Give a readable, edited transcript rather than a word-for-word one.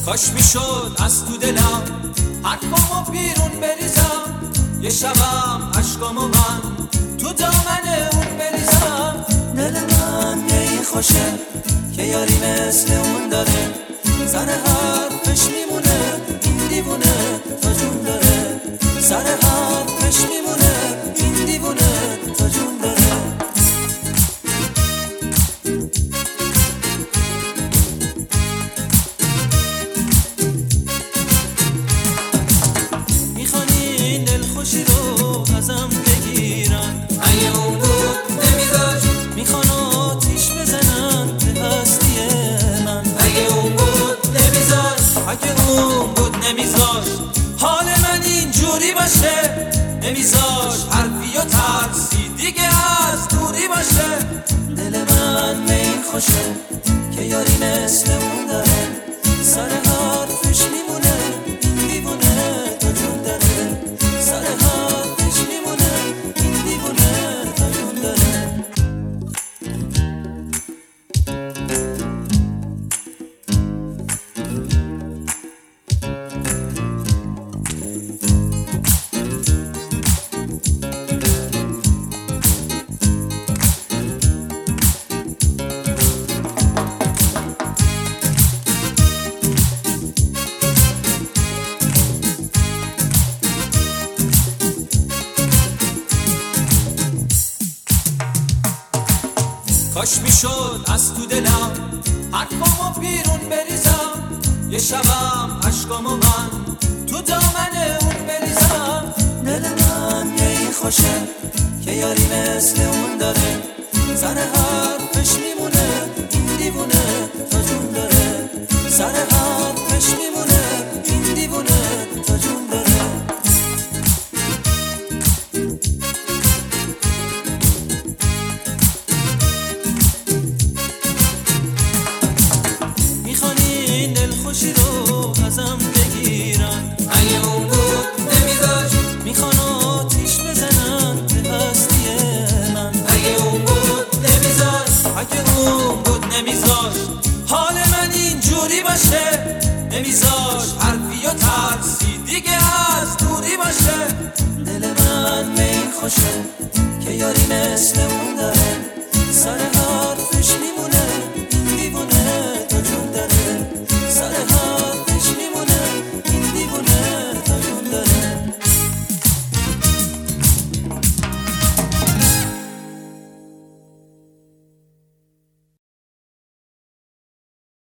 کاش میشد از تو دلم حرفامو بیرون بریزم، یه شبم عشقامو من تو دامن اون بریزم. دل من یه خوشه که یاری مثل اون داره، سر حرفش میمونه این دیوونه تا جون داره، سر حرفش میمونه این دیوونه تا جون داره. میخوان این دلخوشی رو ازم بگیرن، اگه اون بود نمیذاشت. میخوان آتیش بزنن به هستی من، اگه اون بود نمیذاشت. اگه اون بود نمیذاشت حال من اینجوری باشه، نمیذاشت حرفی و ترسی دیگه از دوری باشه. دل من به این خوشه که یاری مثل اون داره، سر حرفش میمونه این دیوونه تا جون داره، سر حرفش میمونه این دیوونه تا جون داره. کاش میشد از تو دلم حرفامو بیرون بریزم، یه شبم عشقامو من تو دامن اون بریزم. دل من یه خوشه که یاری مثل اون داره، سر حرفش میمونه این دیوونه تا جون داره، سر حرفش میمونه این دیوونه تا جون داره. دلخوشی رو ازم بگیرن، اگه اون بود نمیذاشت. میخوان آتیش بزنن به هستی من، اگه اون بود نمیذاشت. اگه اون بود نمیذاشت حال من اینجوری باشه، نمیذاشت حرفی و ترسی دیگه از دوری باشه. دل من به این خوشه که یاری مثل اون داره، سر حرفش